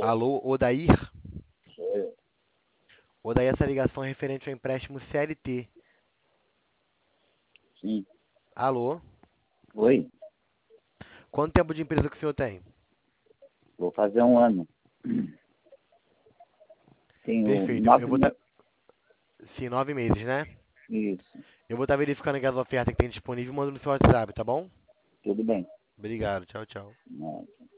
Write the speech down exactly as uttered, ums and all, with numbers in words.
Alô, Odair? Sou eu. Odair, essa ligação é referente ao empréstimo C L T. Sim. Alô? Oi, Quanto tempo de empresa que o senhor tem? vou fazer um ano. Tenho Perfeito. Eu, eu nove vou estar... meses. Sim, nove meses, né? Isso, Eu vou estar verificando aqui as ofertas que tem disponível e mando no seu WhatsApp, tá bom? tudo bem. Obrigado. Tchau, tchau. Não.